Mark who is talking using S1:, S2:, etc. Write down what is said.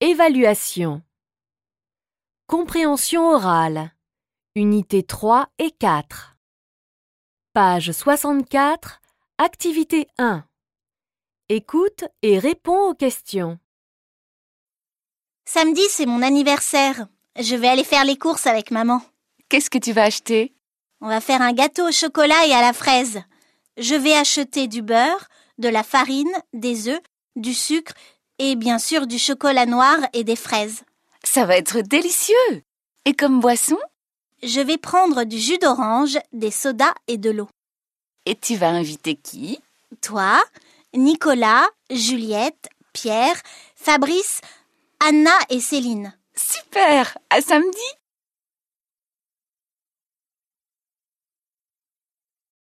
S1: Évaluation. Compréhension orale. Unités 3 et 4. Page 64, activité 1. Écoute et réponds aux questions.
S2: Samedi, c'est mon anniversaire. Je vais aller faire les courses avec maman.
S3: Qu'est-ce que tu vas acheter?
S2: On va faire un gâteau au chocolat et à la fraise. Je vais acheter du beurre, de la farine, des œufs, du sucre et bien sûr du chocolat noir et des fraises.
S3: Ça va être délicieux! Et comme boisson?
S2: Je vais prendre du jus d'orange, des sodas et de l'eau.
S3: Et tu vas inviter qui?
S2: Toi, Nicolas, Juliette, Pierre, Fabrice, Anna et Céline.
S3: Super! À samedi!